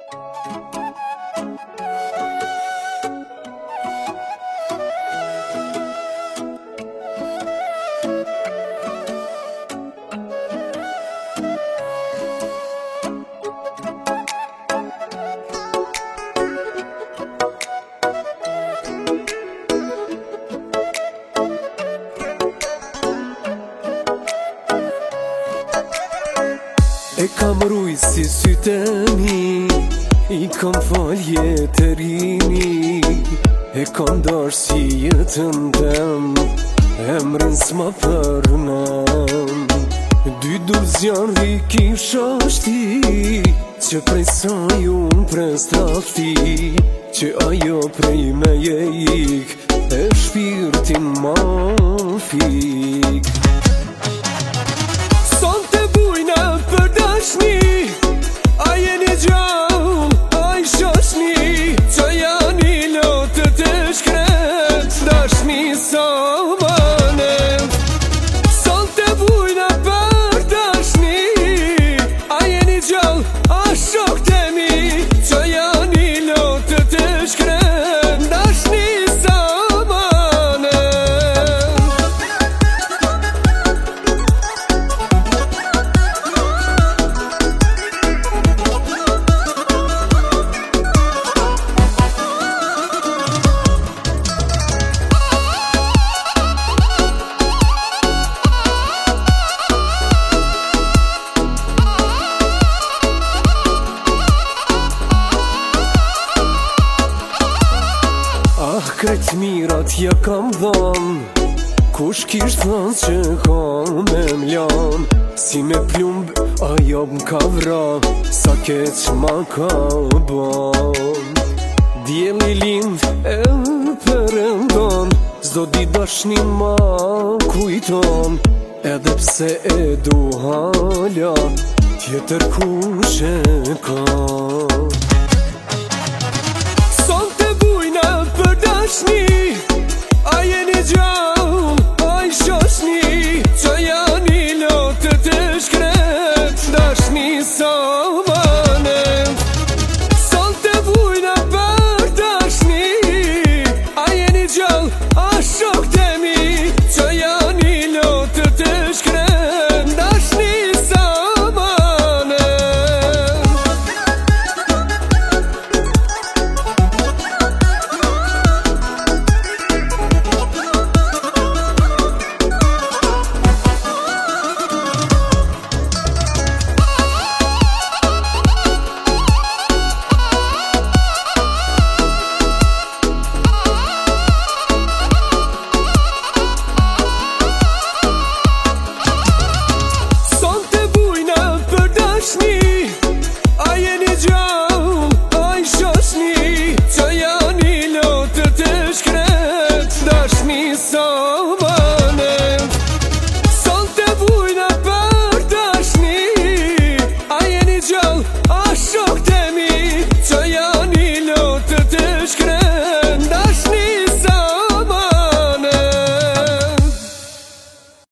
E kam rujt si sytë mi, I kam falje të rini, e kam dash si jetën tem, emrin s'ma përnëm. Dy durz janë riki shashti, që prej sa ju m'pres trafti, që ajo prej me je ik, e shpirtin ma fik. A jeni gjall, a I shoshni, që janë I lotët e shkret, dashni sa manet. Sot të bujna për dashni, a jeni gjall, a shok të mi, që janë I lotët e shkret, dashni sa manet. Krejt mirat ja kam dhan, kush kisht than që kam me mlan, si me plumb ajo m'ka vra, sa keq ma ka ban. Djeli lind e përëndon, zdo di dashni ma kujton, edhe pse e du hala, tjetër kush e ka. A jeni gjall, a I shoshni, që janë I lotët e shkret, dashni sa manet. Sot të bujna për dashni, a jeni gjall, a shok të mi, që janë I lotët e shkret, dashni sa manet. A jeni gjall, a I shoshni, që janë I lotët e shkret, dashni sa manet. Sot të bujna për dashni, a jeni gjall, a shok